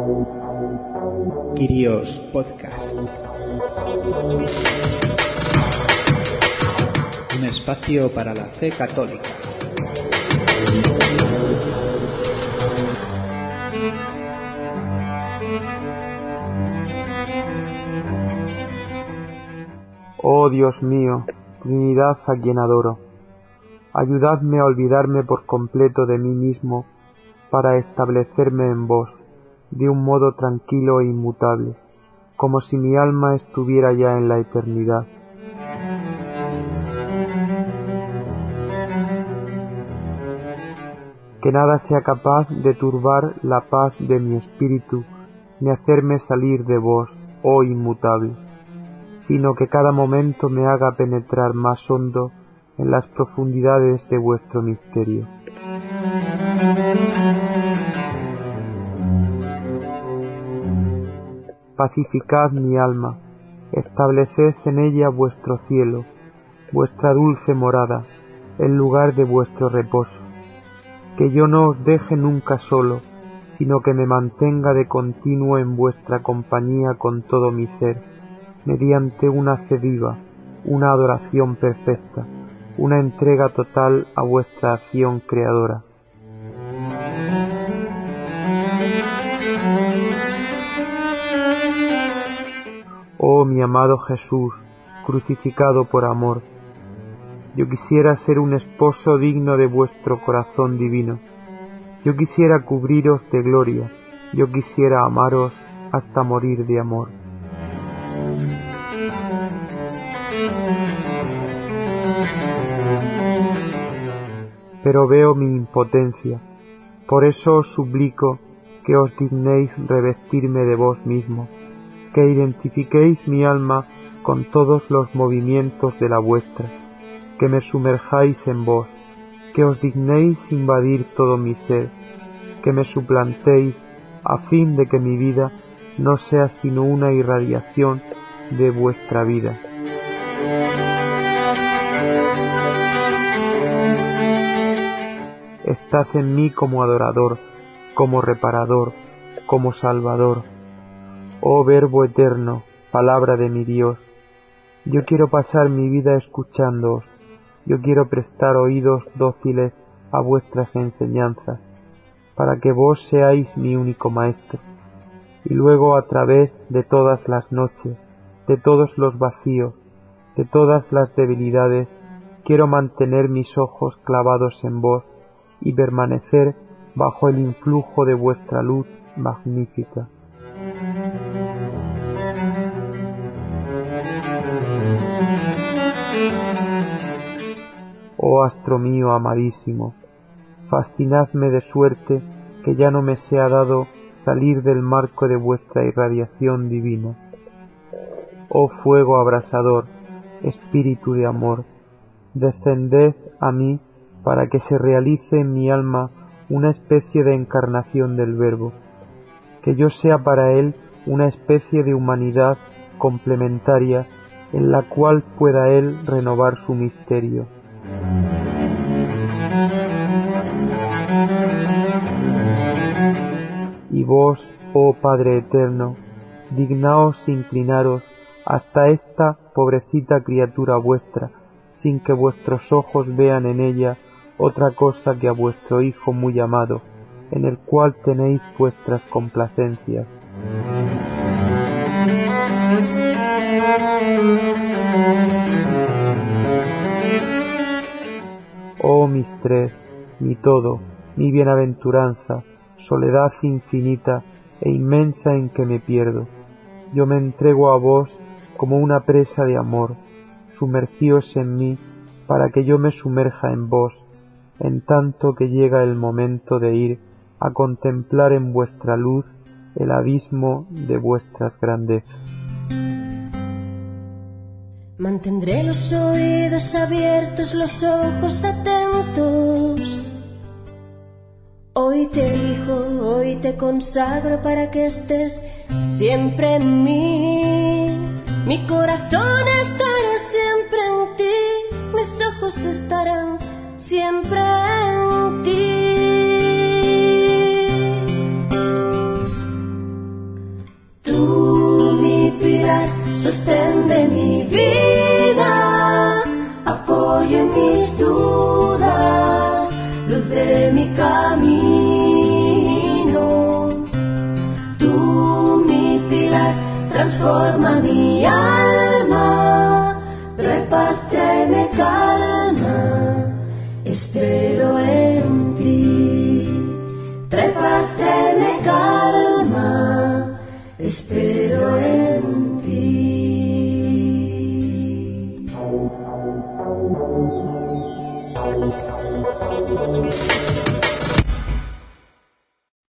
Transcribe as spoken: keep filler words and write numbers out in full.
Kyrios Podcast. Un espacio para la fe católica. Oh Dios mío, Trinidad a quien adoro, ayudadme a olvidarme por completo de mí mismo para establecerme en vos, de un modo tranquilo e inmutable, como si mi alma estuviera ya en la eternidad. Que nada sea capaz de turbar la paz de mi espíritu, ni hacerme salir de vos, oh inmutable, sino que cada momento me haga penetrar más hondo en las profundidades de vuestro misterio. Pacificad mi alma, estableced en ella vuestro cielo, vuestra dulce morada, el lugar de vuestro reposo. Que yo no os deje nunca solo, sino que me mantenga de continuo en vuestra compañía con todo mi ser, mediante una fe viva, una adoración perfecta, una entrega total a vuestra acción creadora. Oh mi amado Jesús, crucificado por amor, yo quisiera ser un esposo digno de vuestro corazón divino. Yo quisiera cubriros de gloria, yo quisiera amaros hasta morir de amor. Pero veo mi impotencia, por eso os suplico que os dignéis revestirme de vos mismo, que identifiquéis mi alma con todos los movimientos de la vuestra, que me sumerjáis en vos, que os dignéis invadir todo mi ser, que me suplantéis a fin de que mi vida no sea sino una irradiación de vuestra vida. Estad en mí como adorador, como reparador, como salvador. Oh Verbo eterno, palabra de mi Dios, yo quiero pasar mi vida escuchándoos, yo quiero prestar oídos dóciles a vuestras enseñanzas, para que vos seáis mi único maestro, y luego a través de todas las noches, de todos los vacíos, de todas las debilidades, quiero mantener mis ojos clavados en vos y permanecer bajo el influjo de vuestra luz magnífica. Oh astro mío amadísimo, fascinadme de suerte que ya no me sea dado salir del marco de vuestra irradiación divina. Oh fuego abrasador, espíritu de amor, descended a mí para que se realice en mi alma una especie de encarnación del Verbo, que yo sea para él una especie de humanidad complementaria en la cual pueda él renovar su misterio. Y vos, oh Padre eterno, dignaos inclinaros hasta esta pobrecita criatura vuestra, sin que vuestros ojos vean en ella otra cosa que a vuestro Hijo muy amado, en el cual tenéis vuestras complacencias. Oh mistress, mi todo, mi bienaventuranza, soledad infinita e inmensa en que me pierdo, yo me entrego a vos como una presa de amor, sumergíos en mí para que yo me sumerja en vos, en tanto que llega el momento de ir a contemplar en vuestra luz el abismo de vuestras grandezas. Mantendré los oídos abiertos, los ojos atentos. Hoy te elijo, hoy te consagro para que estés siempre en mí. Mi corazón estará siempre en ti, mis ojos estarán siempre en ti. paz, tráeme calma, espero en ti. Trae paz, tráeme calma, espero